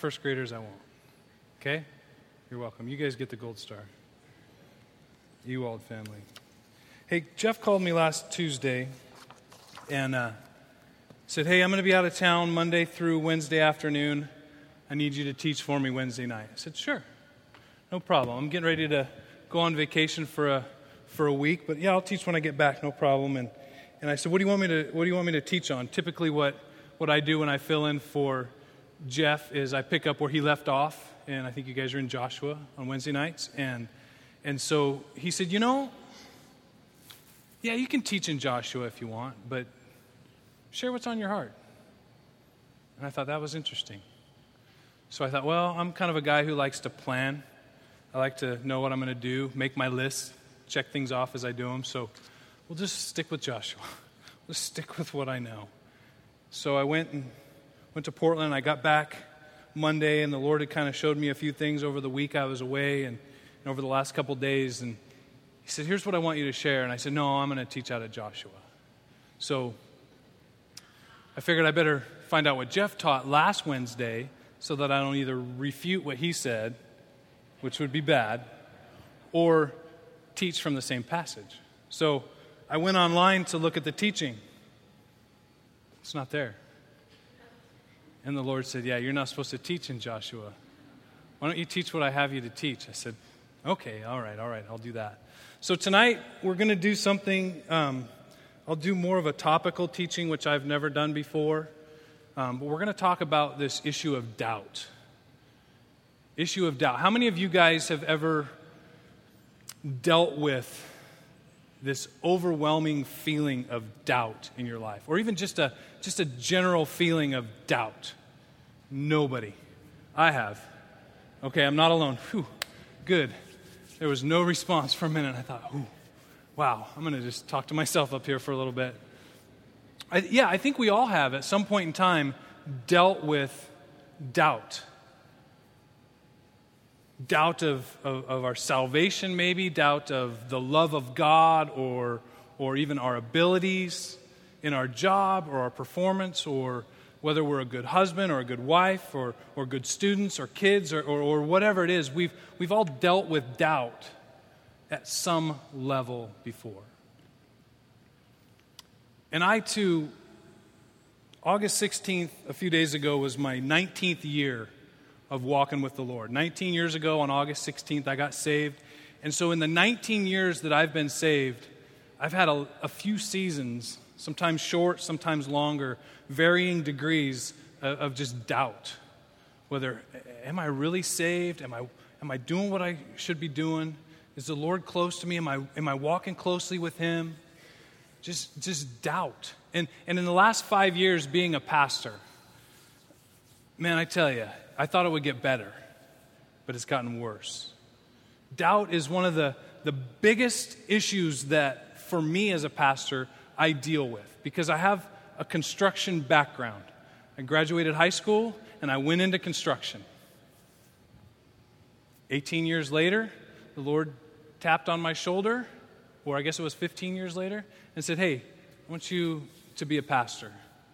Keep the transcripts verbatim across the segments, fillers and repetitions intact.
first graders, I won't. Okay? You're welcome. You guys get the gold star. Ewald family. Hey, Jeff called me last Tuesday and uh, said, hey, I'm going to be out of town Monday through Wednesday afternoon. I need you to teach for me Wednesday night. I said, sure. No problem. I'm getting ready to go on vacation for a for a week, but yeah, I'll teach when I get back, no problem. And and I said, what do you want me to what do you want me to teach on? Typically what, what I do when I fill in for Jeff is I pick up where he left off, and I think you guys are in Joshua on Wednesday nights. And and so he said, you know, yeah, you can teach in Joshua if you want, but share what's on your heart. And I thought that was interesting. So I thought, well, I'm kind of a guy who likes to plan. I like to know what I'm going to do, make my list, check things off as I do them. So we'll just stick with Joshua. Let's stick with what I know. So I went and went to Portland. I got back Monday, and the Lord had kind of showed me a few things over the week I was away and, and over the last couple days. And he said, here's what I want you to share. And I said, no, I'm going to teach out of Joshua. So I figured I better find out what Jeff taught last Wednesday so that I don't either refute what he said, which would be bad, or teach from the same passage. So I went online to look at the teaching. It's not there. And the Lord said, yeah, you're not supposed to teach in Joshua. Why don't you teach what I have you to teach? I said, okay, all right, all right, I'll do that. So tonight we're going to do something, um, I'll do more of a topical teaching, which I've never done before. Um, but we're going to talk about this issue of doubt. Issue of doubt. How many of you guys have ever dealt with this overwhelming feeling of doubt in your life? Or even just a just a general feeling of doubt? Nobody. I have. Okay, I'm not alone. Whew, good. There was no response for a minute. I thought, ooh, wow, I'm going to just talk to myself up here for a little bit. I, yeah, I think we all have at some point in time dealt with doubt. Doubt of, of, of our salvation, maybe, doubt of the love of God, or or even our abilities in our job or our performance, or whether we're a good husband or a good wife, or or good students or kids, or, or, or whatever it is. We've we've all dealt with doubt at some level before. And I too, August sixteenth, a few days ago, was my nineteenth year of walking with the Lord. nineteen years ago on August sixteenth, I got saved. And so in the nineteen years that I've been saved, I've had a, a few seasons, sometimes short, sometimes longer, varying degrees of, of just doubt. Whether, am I really saved? Am I am I doing what I should be doing? Is the Lord close to me? Am I am I walking closely with Him? Just just doubt. And and in the last five years being a pastor, man, I tell you, I thought it would get better, but it's gotten worse. Doubt is one of the, the biggest issues that, for me as a pastor, I deal with, because I have a construction background. I graduated high school, and I went into construction. eighteen years later, the Lord tapped on my shoulder, or I guess it was fifteen years later, and said, hey, I want you to be a pastor.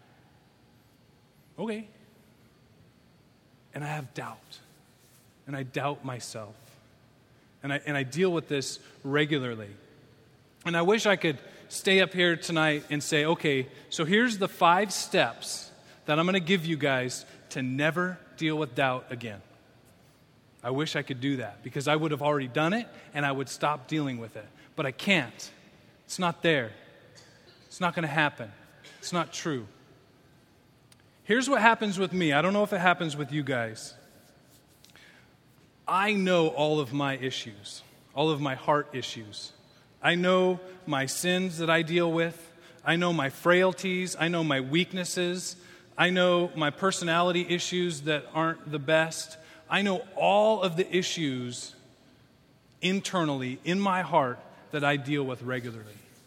Okay. And I have doubt. And I doubt myself. And I and I deal with this regularly. And I wish I could stay up here tonight and say, okay, so here's the five steps that I'm going to give you guys to never deal with doubt again. I wish I could do that, because I would have already done it and I would stop dealing with it. But I can't. It's not there. It's not going to happen. It's not true. Here's what happens with me. I don't know if it happens with you guys. I know all of my issues, all of my heart issues. I know my sins that I deal with. I know my frailties. I know my weaknesses. I know my personality issues that aren't the best. I know all of the issues internally in my heart that I deal with regularly.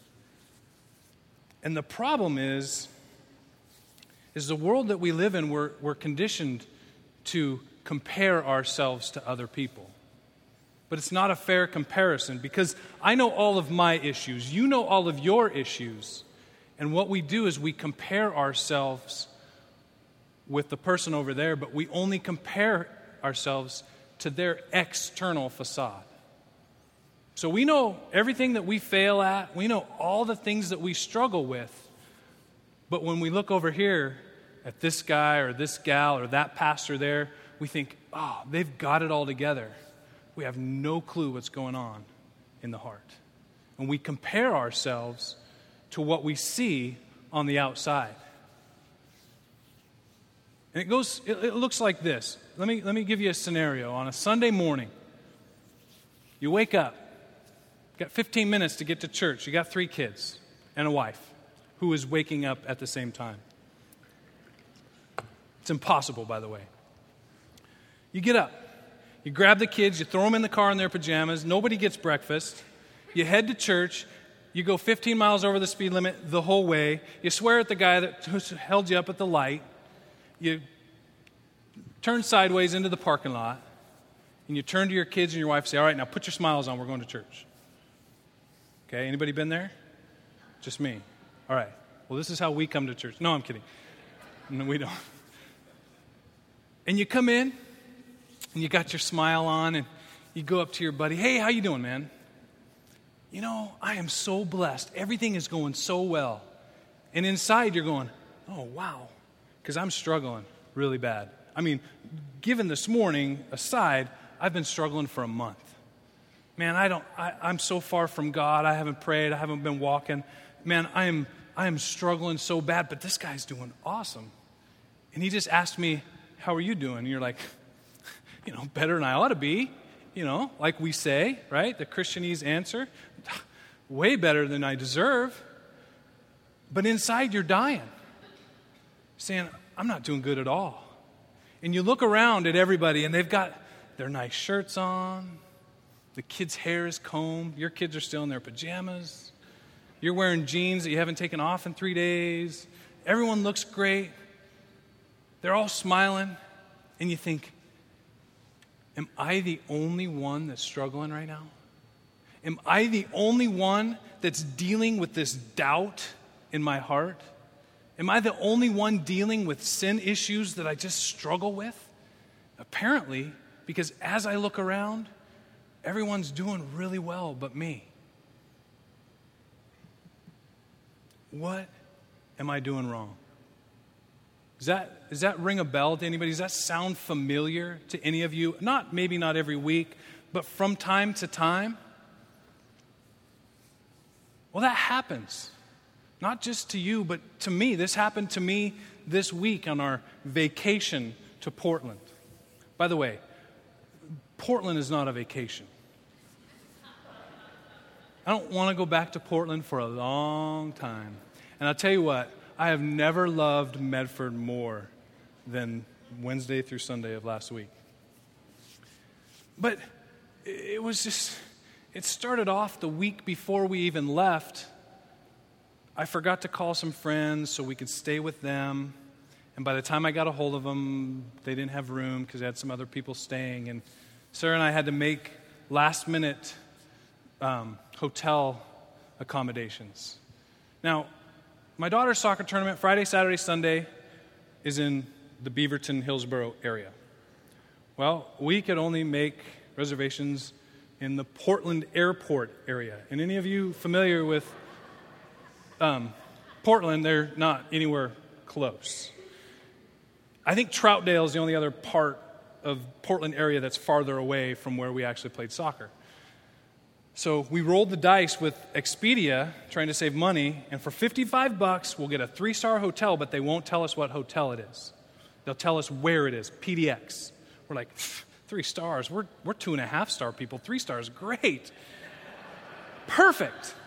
And the problem is, is the world that we live in, we're, we're conditioned to compare ourselves to other people. But it's not a fair comparison, because I know all of my issues. You know all of your issues. And what we do is we compare ourselves with the person over there, but we only compare ourselves to their external facade. So we know everything that we fail at. We know all the things that we struggle with. But when we look over here at this guy or this gal or that pastor there, we think, oh, they've got it all together. We have no clue what's going on in the heart. And we compare ourselves to what we see on the outside. And it goes, it, it looks like this. Let me, let me give you a scenario. On a Sunday morning, you wake up, got fifteen minutes to get to church. You got three kids and a wife who is waking up at the same time. It's impossible, by the way. You get up, you grab the kids, you throw them in the car in their pajamas, nobody gets breakfast, you head to church, you go fifteen miles over the speed limit the whole way, you swear at the guy that held you up at the light, you turn sideways into the parking lot, and you turn to your kids and your wife and say, all right, now put your smiles on, we're going to church. Okay, anybody been there? Just me. All right, well, this is how we come to church. No, I'm kidding. No, we don't. And you come in, and you got your smile on, and you go up to your buddy, hey, how you doing, man? You know, I am so blessed. Everything is going so well. And inside you're going, oh, wow, because I'm struggling really bad. I mean, given this morning aside, I've been struggling for a month. Man, I don't, I, I'm so far from God. I haven't prayed. I haven't been walking. Man, I am, I am struggling so bad, but this guy's doing awesome. And he just asked me, how are you doing? And you're like, you know, better than I ought to be, you know, like we say, right? The Christianese answer, way better than I deserve. But inside you're dying, saying, I'm not doing good at all. And you look around at everybody, and they've got their nice shirts on. The kid's hair is combed. Your kids are still in their pajamas. You're wearing jeans that you haven't taken off in three days. Everyone looks great. They're all smiling. And you think, am I the only one that's struggling right now? Am I the only one that's dealing with this doubt in my heart? Am I the only one dealing with sin issues that I just struggle with? Apparently, because as I look around, everyone's doing really well but me. What am I doing wrong? Does that, does that ring a bell to anybody? Does that sound familiar to any of you? Not, maybe not every week, but from time to time? Well, that happens. Not just to you, but to me. This happened to me this week on our vacation to Portland. By the way, Portland is not a vacation. I don't want to go back to Portland for a long time. And I'll tell you what, I have never loved Medford more than Wednesday through Sunday of last week. But it was just, it started off the week before we even left. I forgot to call some friends so we could stay with them. And by the time I got a hold of them, they didn't have room because they had some other people staying. And Sarah and I had to make last-minute um, hotel accommodations. Now, my daughter's soccer tournament, Friday, Saturday, Sunday, is in the Beaverton, Hillsboro area. Well, we could only make reservations in the Portland Airport area. And any of you familiar with um, Portland, they're not anywhere close. I think Troutdale is the only other part of Portland area that's farther away from where we actually played soccer. So we rolled the dice with Expedia, trying to save money, and for fifty-five bucks, we'll get a three-star hotel, but they won't tell us what hotel it is. They'll tell us where it is, P D X. We're like, three stars, we're, we're two and a half star people, three stars, great. Perfect.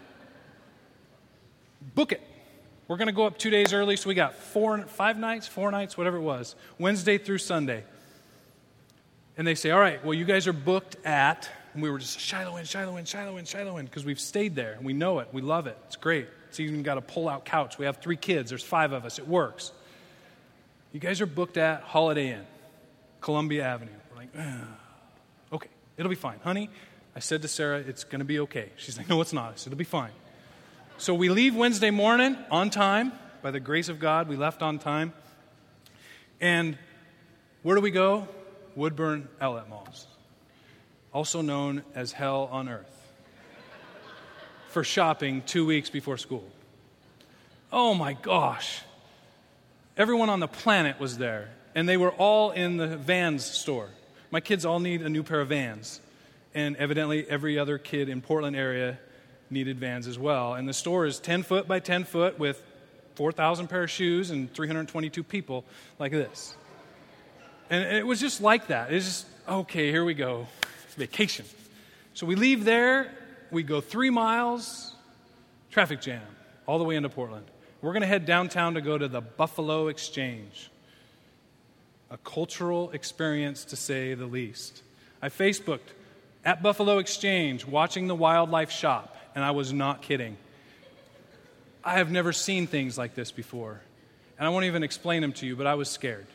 Book it. We're going to go up two days early, so we got four, five nights, four nights, whatever it was, Wednesday through Sunday. And they say, all right, well, you guys are booked at, and we were just Shiloh Inn, Shiloh Inn, Shiloh Inn, Shiloh Inn, because we've stayed there, and we know it, we love it, it's great. It's even got a pull-out couch. We have three kids, there's five of us, it works. You guys are booked at Holiday Inn, Columbia Avenue. We're like, ugh. Okay, it'll be fine. Honey, I said to Sarah, it's going to be okay. She's like, no, it's not. I said, it'll be fine. So we leave Wednesday morning on time. By the grace of God, we left on time. And where do we go? Woodburn Outlet Malls, also known as hell on earth, for shopping two weeks before school. Oh my gosh. Everyone on the planet was there, and they were all in the Vans store. My kids all need a new pair of Vans, and evidently every other kid in Portland area needed Vans as well. And the store is ten foot by ten foot with four thousand pair of shoes and three hundred twenty-two people like this. And it was just like that. It's just, okay, here we go. Vacation. So we leave there, we go three miles, traffic jam, all the way into Portland. We're going to head downtown to go to the Buffalo Exchange. A cultural experience, to say the least. I Facebooked at Buffalo Exchange, watching the wildlife shop, and I was not kidding. I have never seen things like this before. And I won't even explain them to you, but I was scared.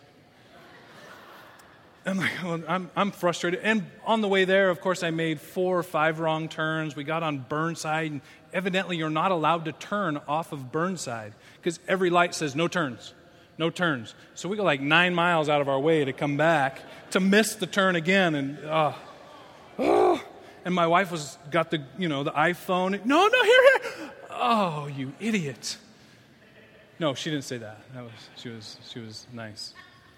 I'm like, well, I'm, I'm frustrated. And on the way there, of course, I made four or five wrong turns. We got on Burnside, and evidently you're not allowed to turn off of Burnside because every light says no turns, no turns. So we go like nine miles out of our way to come back to miss the turn again. And oh, oh. And my wife was got the you know the iPhone. No, no, here, here. Oh, you idiot. No, she didn't say that. That was she was she was nice.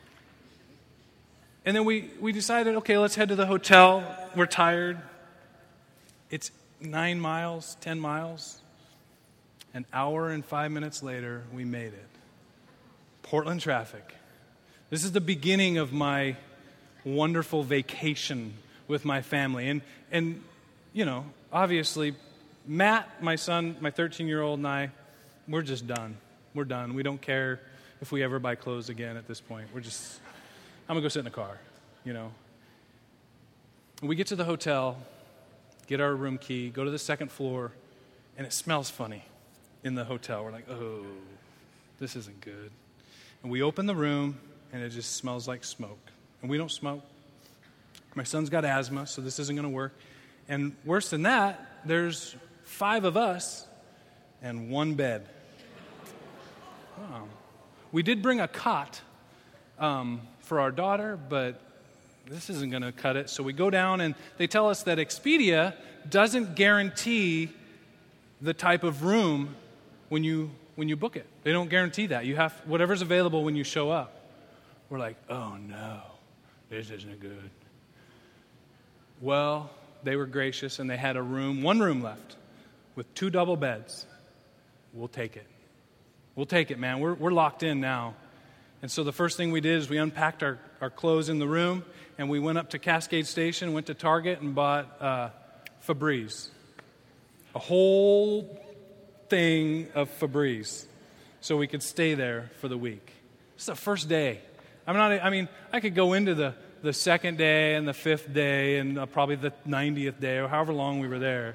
And then we, we decided, okay, let's head to the hotel. We're tired. It's nine miles, ten miles. An hour and five minutes later, we made it. Portland traffic. This is the beginning of my wonderful vacation with my family. And, and you know, obviously, Matt, my son, my thirteen-year-old, and I, we're just done. We're done. We don't care if we ever buy clothes again at this point. We're just... I'm going to go sit in the car, you know. And we get to the hotel, get our room key, go to the second floor, and it smells funny in the hotel. We're like, oh, this isn't good. And we open the room, and it just smells like smoke. And we don't smoke. My son's got asthma, so this isn't going to work. And worse than that, there's five of us and one bed. Wow. We did bring a cot. Um, for our daughter, but this isn't going to cut it. So we go down, and they tell us that Expedia doesn't guarantee the type of room when you when you book it. They don't guarantee that. You have whatever's available when you show up. We're like, oh no, this isn't good. Well, they were gracious, and they had a room, one room left, with two double beds. We'll take it. We'll take it, man. We're we're locked in now. And so the first thing we did is we unpacked our, our clothes in the room, and we went up to Cascade Station, went to Target, and bought uh, Febreze. A whole thing of Febreze so we could stay there for the week. It's the first day. I'm not. I mean, I could go into the, the second day and the fifth day and uh, probably the ninetieth day or however long we were there.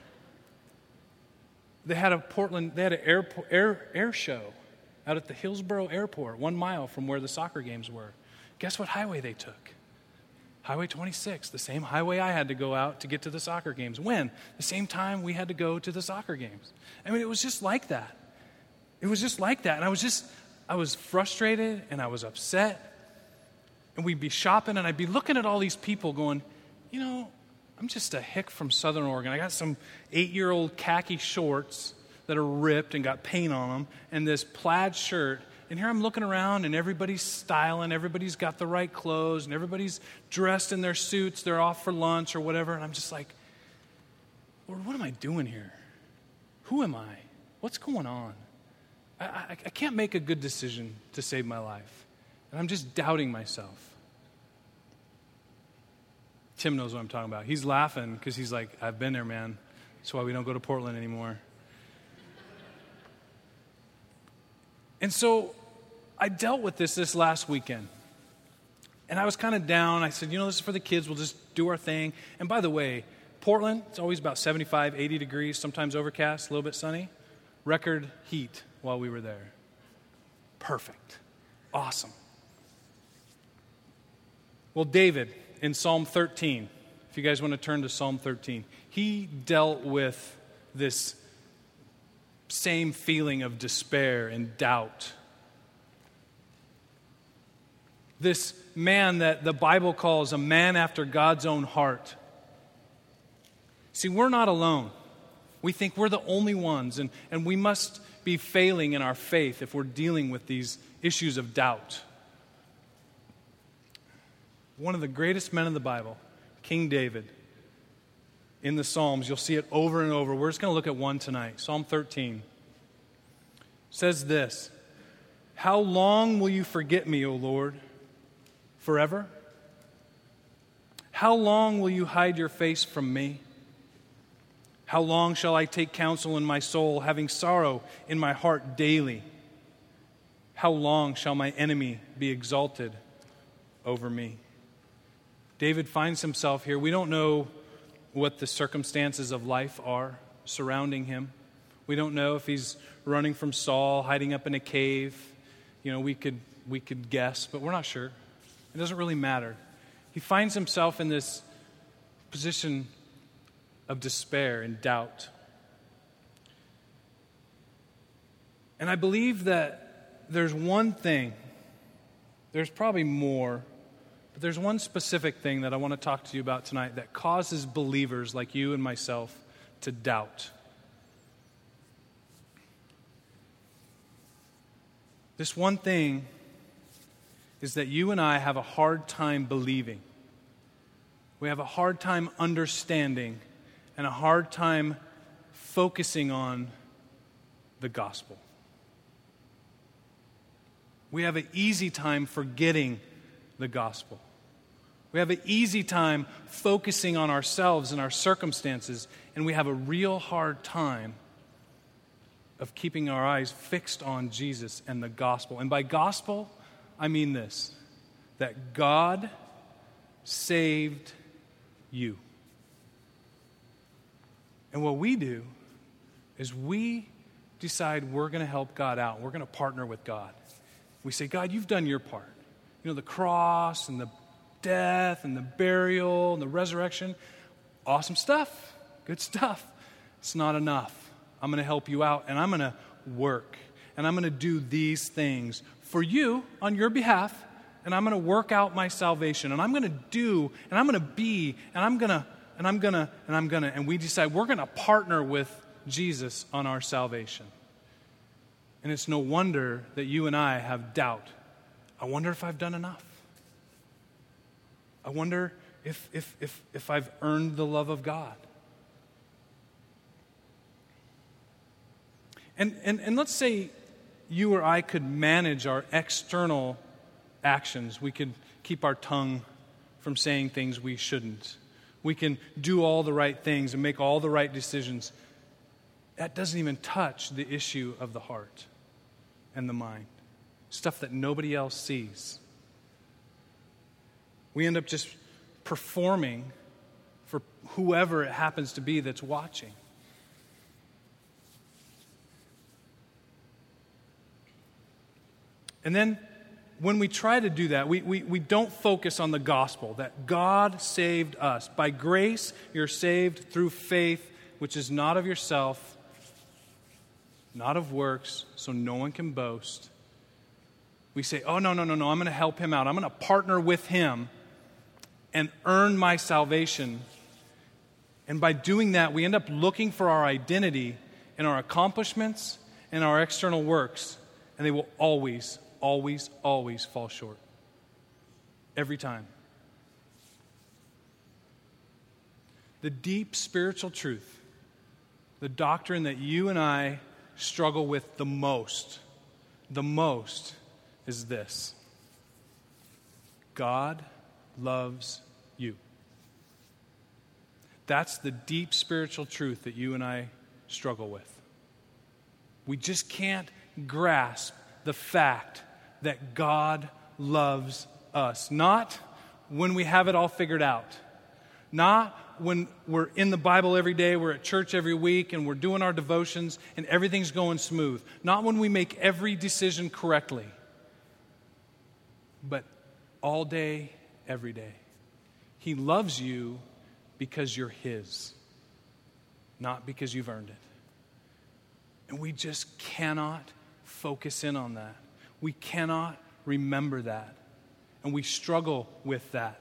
They had a Portland, they had an air, air, air show out at the Hillsborough Airport, one mile from where the soccer games were. Guess what highway they took? Highway twenty-six, the same highway I had to go out to get to the soccer games. When? The same time we had to go to the soccer games. I mean, it was just like that. It was just like that. And I was just, I was frustrated and I was upset. And we'd be shopping and I'd be looking at all these people going, you know, I'm just a hick from Southern Oregon. I got some eight-year-old khaki shorts that are ripped and got paint on them, and this plaid shirt. And here I'm looking around, and everybody's styling, everybody's got the right clothes, and everybody's dressed in their suits, they're off for lunch or whatever, and I'm just like, Lord, what am I doing here? Who am I? What's going on? I, I, I can't make a good decision to save my life, and I'm just doubting myself. Tim knows what I'm talking about. He's laughing because he's like, I've been there, man. That's why we don't go to Portland anymore. And so I dealt with this this last weekend. And I was kind of down. I said, you know, this is for the kids. We'll just do our thing. And by the way, Portland, it's always about seventy-five, eighty degrees, sometimes overcast, a little bit sunny. Record heat while we were there. Perfect. Awesome. Well, David, in Psalm thirteen, if you guys want to turn to Psalm thirteen, he dealt with this same feeling of despair and doubt. this man that the Bible calls a man after God's own heart. See, we're not alone. We think we're the only ones, and, and we must be failing in our faith if we're dealing with these issues of doubt. One of the greatest men of the Bible, King David, in the Psalms, you'll see it over and over. We're just going to look at one tonight. Psalm thirteen says this, "How long will you forget me, O Lord? Forever? How long will you hide your face from me? How long shall I take counsel in my soul, having sorrow in my heart daily? How long shall my enemy be exalted over me?" David finds himself here. We don't know what the circumstances of life are surrounding him. We don't know if he's running from Saul, hiding up in a cave. You know, we could we could guess, but we're not sure. It doesn't really matter. He finds himself in this position of despair and doubt. And I believe that there's one thing, there's probably more, but there's one specific thing that I want to talk to you about tonight that causes believers like you and myself to doubt. This one thing is that you and I have a hard time believing. We have a hard time understanding and a hard time focusing on the gospel. We have an easy time forgetting the gospel. We have an easy time focusing on ourselves and our circumstances, and we have a real hard time of keeping our eyes fixed on Jesus and the gospel. And by gospel, I mean this, that God saved you. And what we do is we decide we're going to help God out. We're going to partner with God. We say, God, you've done your part. You know, the cross and the death and the burial and the resurrection, awesome stuff, good stuff. It's not enough. I'm going to help you out, and I'm going to work, and I'm going to do these things for you on your behalf, and I'm going to work out my salvation, and I'm going to do, and I'm going to be, and I'm going to, and I'm going to, and I'm going to, and we decide we're going to partner with Jesus on our salvation. And it's no wonder that you and I have doubt. I wonder if I've done enough. I wonder if if if if I've earned the love of God. And and and let's say you or I could manage our external actions. We could keep our tongue from saying things we shouldn't. We can do all the right things and make all the right decisions. That doesn't even touch the issue of the heart and the mind. Stuff that nobody else sees. We end up just performing for whoever it happens to be that's watching. And then when we try to do that, we, we, we don't focus on the gospel, that God saved us. By grace, you're saved through faith, which is not of yourself, not of works, so no one can boast. We say, oh, no, no, no, no, I'm going to help him out. I'm going to partner with him and earn my salvation. And by doing that, we end up looking for our identity in our accomplishments and our external works, and they will always, always, always fall short. Every time. The deep spiritual truth, the doctrine that you and I struggle with the most, the most, is this: God loves you. That's the deep spiritual truth that you and I struggle with. We just can't grasp the fact that God loves us. Not when we have it all figured out. Not when we're in the Bible every day, we're at church every week, and we're doing our devotions, and everything's going smooth. Not when we make every decision correctly. But all day, every day. He loves you because you're His, not because you've earned it. And we just cannot focus in on that. We cannot remember that. and we struggle with that.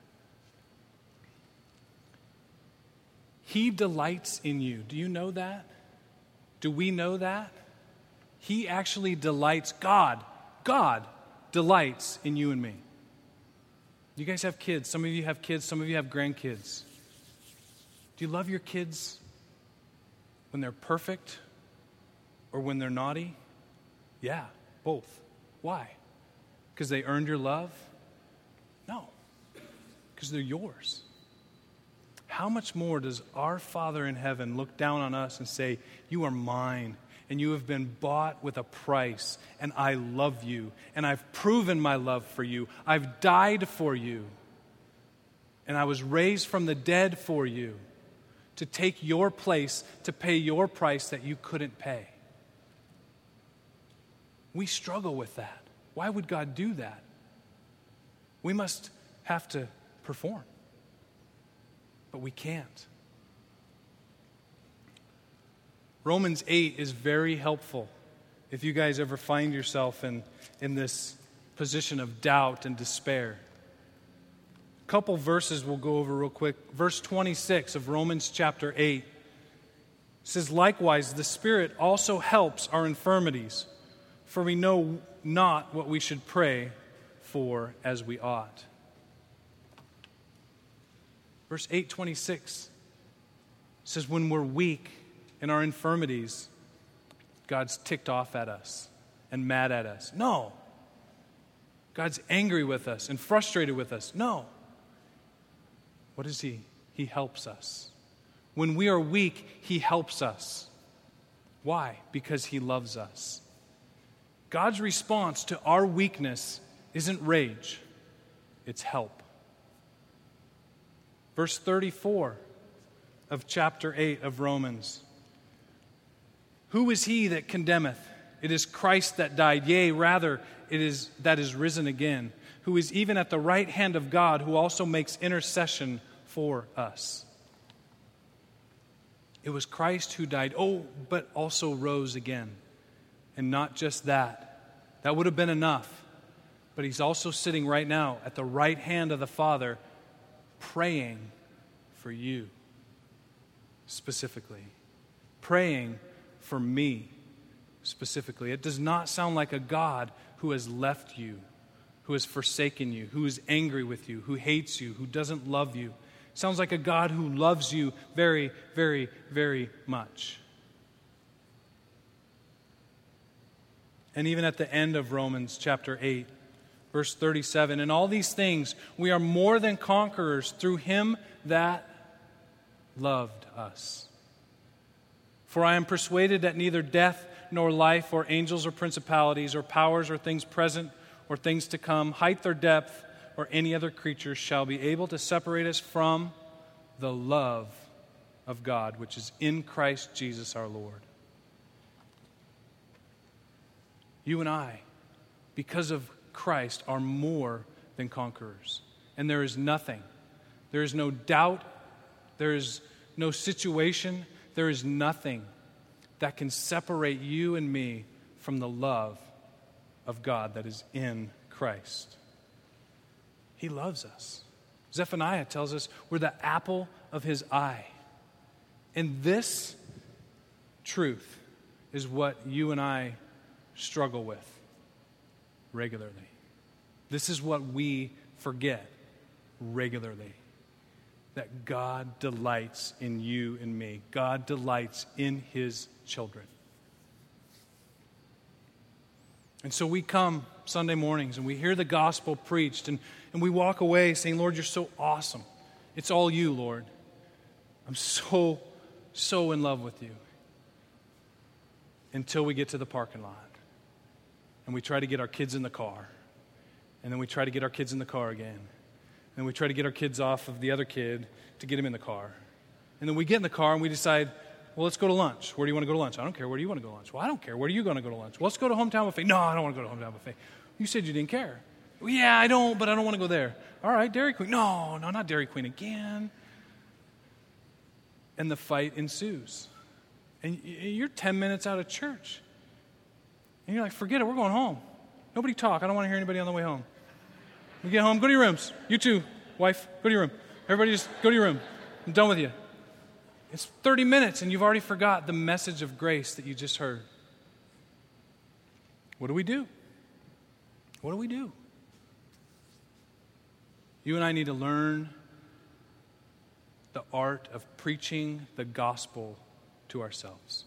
He delights in you. Do you know that? Do we know that? He actually delights, God, God delights in you and me. You guys have kids. Some of you have kids. Some of you have grandkids. Do you love your kids when they're perfect or when they're naughty? Yeah, both. Why? Because they earned your love? No, because they're yours. How much more does our Father in heaven look down on us and say, you are mine, and you have been bought with a price, and I love you, and I've proven my love for you. I've died for you, and I was raised from the dead for you to take your place, to pay your price that you couldn't pay. We struggle with that. Why would God do that? We must have to perform. But we can't. Romans eight is very helpful if you guys ever find yourself in, in this position of doubt and despair. A couple verses we'll go over real quick. Verse twenty-six of Romans chapter eight says, likewise, the Spirit also helps our infirmities, for we know not what we should pray for as we ought. Verse eight twenty-six says, when we're weak in our infirmities, God's ticked off at us and mad at us. No. God's angry with us and frustrated with us. No. What is He? He helps us. When we are weak, He helps us. Why? Because He loves us. God's response to our weakness isn't rage, it's help. Verse thirty-four of chapter eight of Romans. Who is he that condemneth? It is Christ that died, yea, rather, it is that is risen again, who is even at the right hand of God, who also makes intercession for us. It was Christ who died, oh, but also rose again. And not just that. That would have been enough. But He's also sitting right now at the right hand of the Father, praying for you specifically, praying for me specifically. It does not sound like a God who has left you, who has forsaken you, who is angry with you, who hates you, who doesn't love you. It sounds like a God who loves you very, very, very much. And even at the end of Romans chapter eight, verse thirty-seven, in all these things we are more than conquerors through Him that loved us. For I am persuaded that neither death nor life or angels or principalities or powers or things present or things to come, height or depth or any other creature shall be able to separate us from the love of God, which is in Christ Jesus our Lord. You and I, because of Christ, are more than conquerors. And there is nothing, there is no doubt, there is no situation, there is nothing that can separate you and me from the love of God that is in Christ. He loves us. Zephaniah tells us we're the apple of His eye. And this truth is what you and I struggle with regularly. This is what we forget regularly. That God delights in you and me. God delights in His children. And so we come Sunday mornings and we hear the gospel preached and, and we walk away saying, Lord, you're so awesome. It's all you, Lord. I'm so, so in love with you. Until we get to the parking lot and we try to get our kids in the car. And then we try to get our kids in the car again. And we try to get our kids off of the other kid to get him in the car. And then we get in the car and we decide, well, let's go to lunch. Where do you want to go to lunch? I don't care. Where do you want to go to lunch? Well, I don't care. Where are you going to go to lunch? Well, let's go to Hometown Buffet. No, I don't want to go to Hometown Buffet. You said you didn't care. Well, yeah, I don't, but I don't want to go there. All right, Dairy Queen. No, no, not Dairy Queen again. And the fight ensues. And you're ten minutes out of church. And you're like, forget it, we're going home. Nobody talk. I don't want to hear anybody on the way home. We get home, go to your rooms. You too, wife, go to your room. Everybody just go to your room. I'm done with you. It's thirty minutes and you've already forgot the message of grace that you just heard. What do we do? What do we do? You and I need to learn the art of preaching the gospel to ourselves.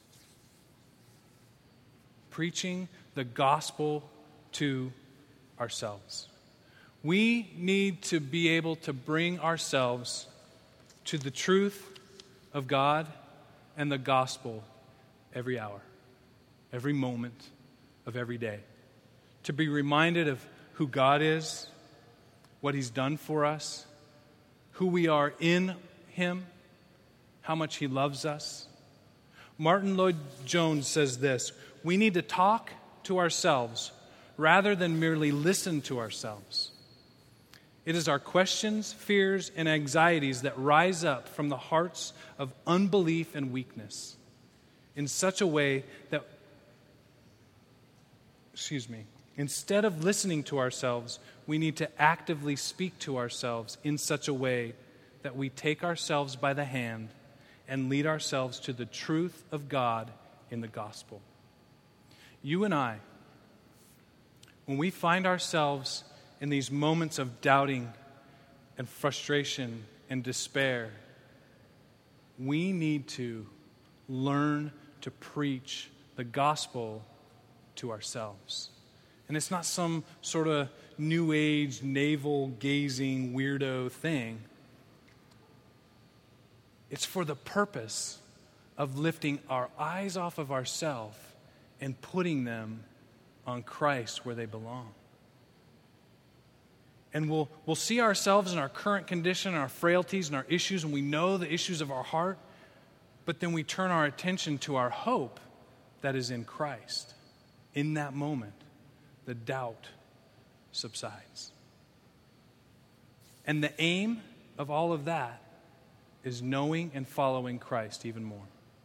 Preaching the gospel to ourselves. We need to be able to bring ourselves to the truth of God and the gospel every hour, every moment of every day. To be reminded of who God is, what He's done for us, who we are in Him, how much He loves us. Martin Lloyd-Jones says this: we need to talk to ourselves rather than merely listen to ourselves. It is our questions, fears, and anxieties that rise up from the hearts of unbelief and weakness in such a way that, excuse me, instead of listening to ourselves, we need to actively speak to ourselves in such a way that we take ourselves by the hand and lead ourselves to the truth of God in the gospel. You and I, when we find ourselves in these moments of doubting and frustration and despair, we need to learn to preach the gospel to ourselves. And it's not some sort of new age, navel-gazing, weirdo thing. It's for the purpose of lifting our eyes off of ourselves and putting them on Christ where they belong. And we'll, we'll see ourselves in our current condition, our frailties and our issues, and we know the issues of our heart, but then we turn our attention to our hope that is in Christ. In that moment, the doubt subsides. And the aim of all of that is knowing and following Christ even more.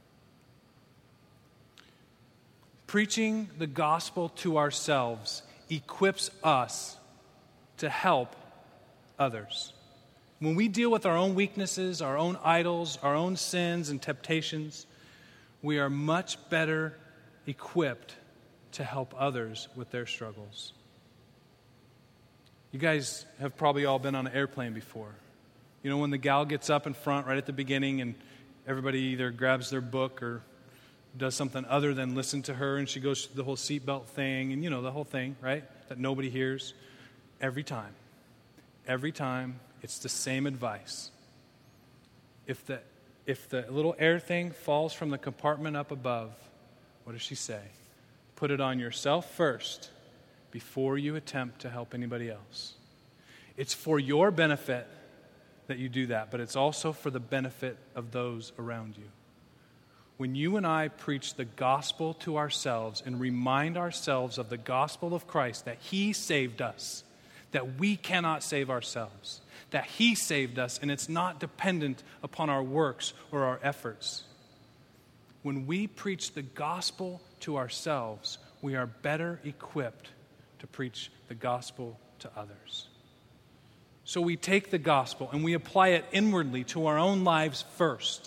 Preaching the gospel to ourselves equips us to help others. When we deal with our own weaknesses, our own idols, our own sins and temptations, we are much better equipped to help others with their struggles. You guys have probably all been on an airplane before. You know, when the gal gets up in front right at the beginning and everybody either grabs their book or does something other than listen to her, and she goes through the whole seatbelt thing and, you know, the whole thing, right, that nobody hears. Every time, every time, it's the same advice. If the, if the little air thing falls from the compartment up above, what does she say? Put it on yourself first before you attempt to help anybody else. It's for your benefit that you do that, but it's also for the benefit of those around you. When you and I preach the gospel to ourselves and remind ourselves of the gospel of Christ, that He saved us, that we cannot save ourselves, that He saved us, and it's not dependent upon our works or our efforts. When we preach the gospel to ourselves, we are better equipped to preach the gospel to others. So we take the gospel and we apply it inwardly to our own lives first.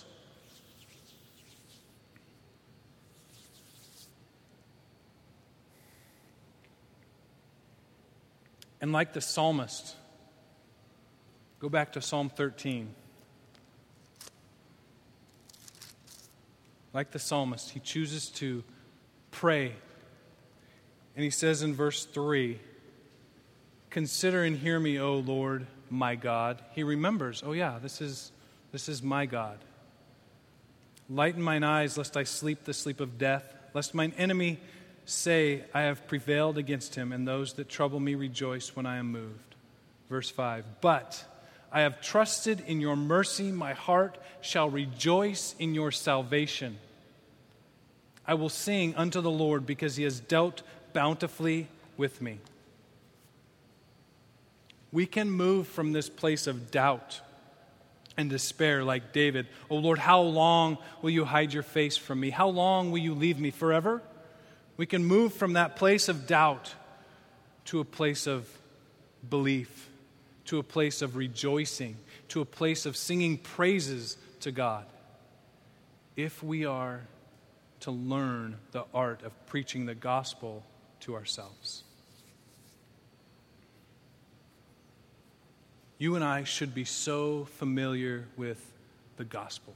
And like the psalmist, go back to Psalm thirteen. Like the psalmist, he chooses to pray. And he says in verse three, "Consider and hear me, O Lord, my God." He remembers, oh yeah, this is this is my God. "Lighten mine eyes, lest I sleep the sleep of death, lest mine enemy say, I have prevailed against him, and those that trouble me rejoice when I am moved." Verse five, "But I have trusted in your mercy, my heart shall rejoice in your salvation. I will sing unto the Lord, because he has dealt bountifully with me." We can move from this place of doubt and despair like David. "Oh Lord, how long will you hide your face from me? How long will you leave me? Forever?" We can move from that place of doubt to a place of belief, to a place of rejoicing, to a place of singing praises to God, if we are to learn the art of preaching the gospel to ourselves. You and I should be so familiar with the gospel.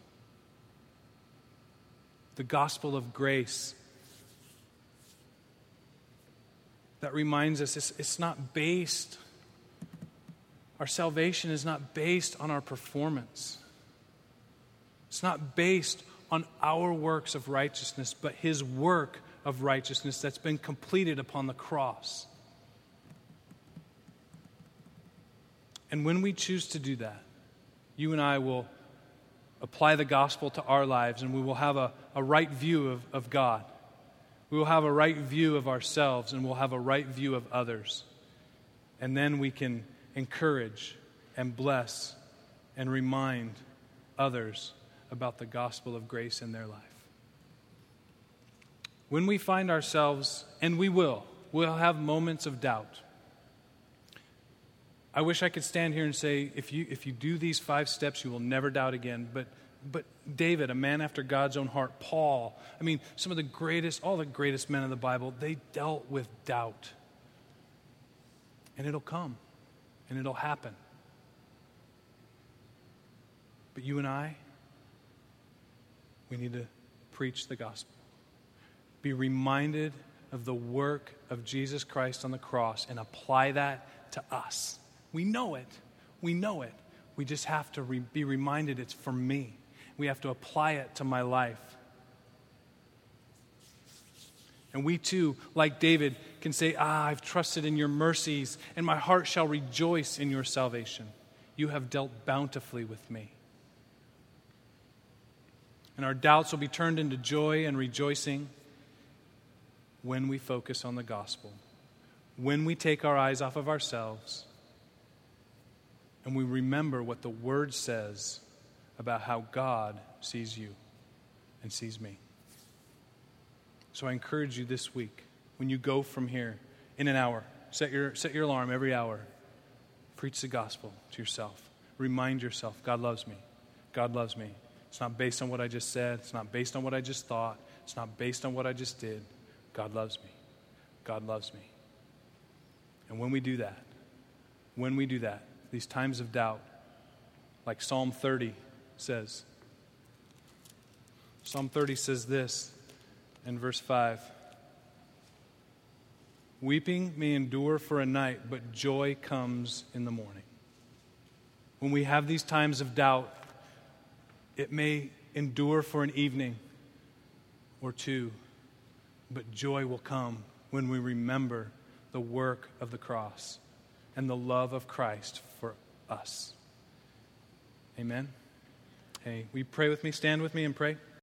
The gospel of grace that reminds us it's, it's not based, our salvation is not based on our performance. It's not based on our works of righteousness, but His work of righteousness that's been completed upon the cross. And when we choose to do that, you and I will apply the gospel to our lives, and we will have a, a right view of, of God. We will have a right view of ourselves, and we'll have a right view of others. And then we can encourage and bless and remind others about the gospel of grace in their life. When we find ourselves, and we will, we'll have moments of doubt. I wish I could stand here and say, if you if you do these five steps, you will never doubt again. But but David, a man after God's own heart, Paul, I mean, some of the greatest, all the greatest men of the Bible, they dealt with doubt. And it'll come, and it'll happen. But you and I, we need to preach the gospel. Be reminded of the work of Jesus Christ on the cross and apply that to us. We know it. We know it. We just have to re- be reminded it's for me. We have to apply it to my life. And we too, like David, can say, ah, I've trusted in your mercies, and my heart shall rejoice in your salvation. You have dealt bountifully with me. And our doubts will be turned into joy and rejoicing when we focus on the gospel, when we take our eyes off of ourselves, and we remember what the Word says about how God sees you and sees me. So I encourage you this week, when you go from here in an hour, set your, set your alarm every hour. Preach the gospel to yourself. Remind yourself, God loves me. God loves me. It's not based on what I just said. It's not based on what I just thought. It's not based on what I just did. God loves me. God loves me. And when we do that, when we do that, these times of doubt, like Psalm thirty says. Psalm thirty says this in verse five. Weeping may endure for a night, but joy comes in the morning. When we have these times of doubt, it may endure for an evening or two, but joy will come when we remember the work of the cross and the love of Christ for us. Amen. Hey, will you pray with me? Stand with me and pray.